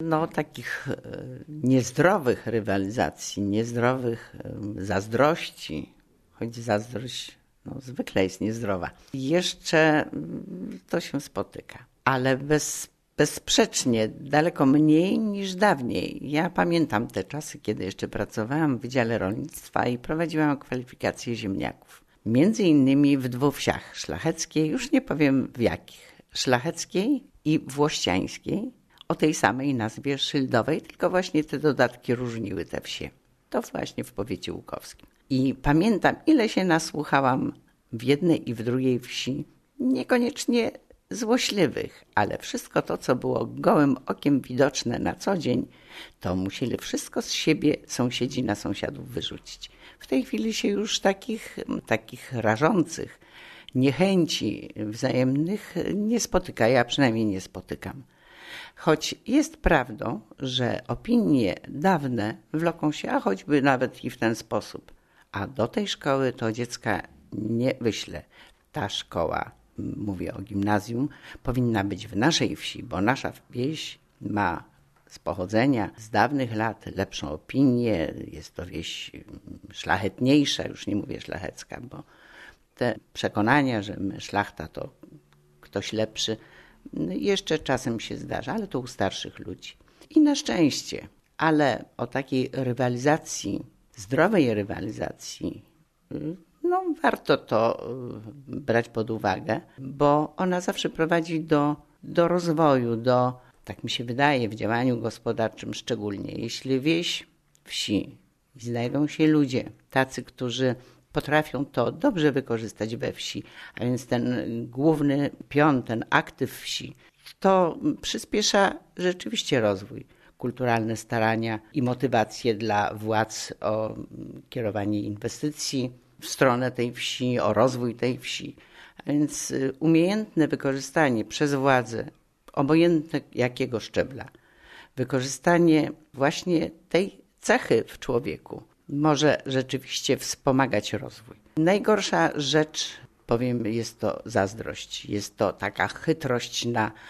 takich niezdrowych rywalizacji, niezdrowych zazdrości, choć zazdrość zwykle jest niezdrowa. Jeszcze to się spotyka, ale bezsprzecznie daleko mniej niż dawniej. Ja pamiętam te czasy, kiedy jeszcze pracowałam w Wydziale Rolnictwa i prowadziłam kwalifikację ziemniaków. Między innymi w 2 wsiach, Szlacheckiej, już nie powiem w jakich, Szlacheckiej i Włościańskiej, o tej samej nazwie szyldowej, tylko właśnie te dodatki różniły te wsie. To właśnie w powiecie łukowskim. I pamiętam, ile się nasłuchałam w jednej i w drugiej wsi, niekoniecznie złośliwych, ale wszystko to, co było gołym okiem widoczne na co dzień, to musieli wszystko z siebie sąsiedzi na sąsiadów wyrzucić. W tej chwili się już takich rażących niechęci wzajemnych nie spotyka, ja przynajmniej nie spotykam. Choć jest prawdą, że opinie dawne wloką się, a choćby nawet i w ten sposób, a do tej szkoły to dziecka nie wyślę. Ta szkoła, mówię o gimnazjum, powinna być w naszej wsi, bo nasza wieś ma z pochodzenia, z dawnych lat lepszą opinię, jest to wieś szlachetniejsza, już nie mówię szlachecka, bo te przekonania, że szlachta to ktoś lepszy, jeszcze czasem się zdarza, ale to u starszych ludzi. I na szczęście, ale o takiej rywalizacji, zdrowej rywalizacji, warto to brać pod uwagę, bo ona zawsze prowadzi do rozwoju, tak mi się wydaje, w działaniu gospodarczym szczególnie. Jeśli wsi znajdą się ludzie, tacy, którzy potrafią to dobrze wykorzystać we wsi, a więc ten główny pion, ten aktyw wsi, to przyspiesza rzeczywiście rozwój, kulturalne starania i motywacje dla władz o kierowanie inwestycji w stronę tej wsi, o rozwój tej wsi. A więc umiejętne wykorzystanie przez władzę, obojętne jakiego szczebla, wykorzystanie właśnie tej cechy w człowieku może rzeczywiście wspomagać rozwój. Najgorsza rzecz, powiem, jest to zazdrość. Jest to taka chytrość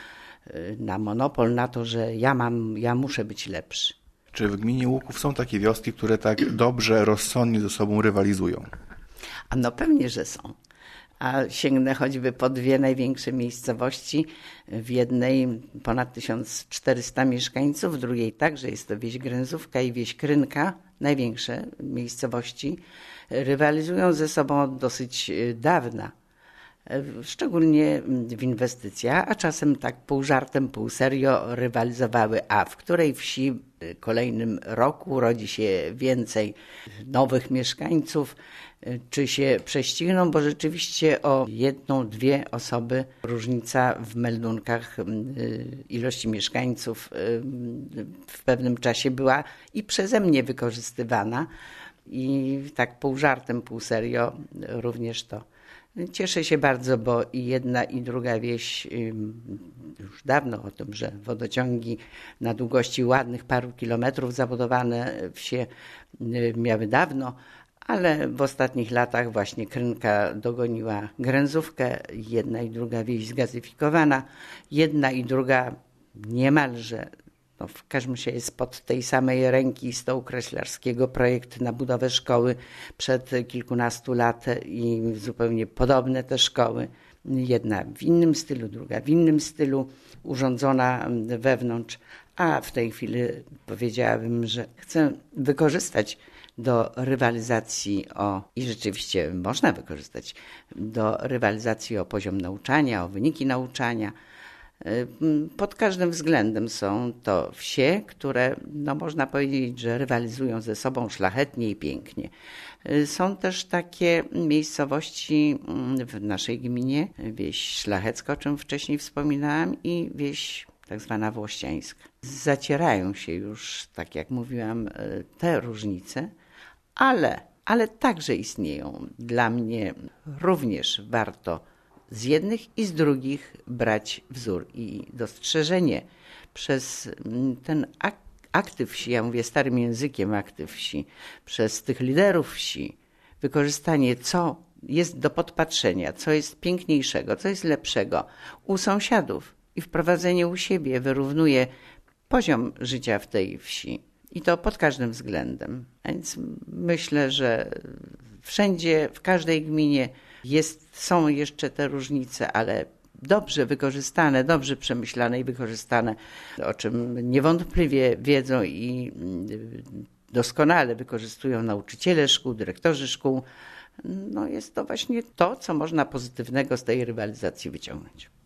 na monopol, na to, że ja muszę być lepszy. Czy w gminie Łuków są takie wioski, które tak dobrze, rozsądnie ze sobą rywalizują? Pewnie, że są. A sięgnę choćby po 2 największe miejscowości. W jednej ponad 1400 mieszkańców, w drugiej także jest to wieś Gręzówka i wieś Krynka, największe miejscowości, rywalizują ze sobą od dosyć dawna. Szczególnie w inwestycjach, a czasem tak pół żartem, pół serio rywalizowały, a w której wsi w kolejnym roku rodzi się więcej nowych mieszkańców, czy się prześcigną, bo rzeczywiście o 1, 2 osoby różnica w meldunkach ilości mieszkańców w pewnym czasie była i przeze mnie wykorzystywana i tak pół żartem, pół serio również to. Cieszę się bardzo, bo i jedna i druga wieś już dawno o tym, że wodociągi na długości ładnych paru kilometrów zabudowane wsie miały dawno, ale w ostatnich latach właśnie Krynka dogoniła Gręzówkę, jedna i druga wieś zgazyfikowana, jedna i druga niemalże, w każdym razie jest spod tej samej ręki stołu kreślarskiego projekt na budowę szkoły przed kilkunastu lat i zupełnie podobne te szkoły. Jedna w innym stylu, druga w innym stylu, urządzona wewnątrz, a w tej chwili powiedziałabym, że chcę wykorzystać do rywalizacji i rzeczywiście można wykorzystać do rywalizacji o poziom nauczania, o wyniki nauczania. Pod każdym względem są to wsie, które można powiedzieć, że rywalizują ze sobą szlachetnie i pięknie. Są też takie miejscowości w naszej gminie, wieś Szlachecka, o czym wcześniej wspominałam, i wieś tak zwana Włościańska. Zacierają się już, tak jak mówiłam, te różnice, ale także istnieją. Dla mnie również warto z jednych i z drugich brać wzór i dostrzeżenie przez ten aktyw wsi, ja mówię starym językiem aktyw wsi, przez tych liderów wsi, wykorzystanie, co jest do podpatrzenia, co jest piękniejszego, co jest lepszego u sąsiadów i wprowadzenie u siebie wyrównuje poziom życia w tej wsi. I to pod każdym względem. A więc myślę, że wszędzie, w każdej gminie są jeszcze te różnice, ale dobrze wykorzystane, dobrze przemyślane i wykorzystane, o czym niewątpliwie wiedzą i doskonale wykorzystują nauczyciele szkół, dyrektorzy szkół. No jest to właśnie to, co można pozytywnego z tej rywalizacji wyciągnąć.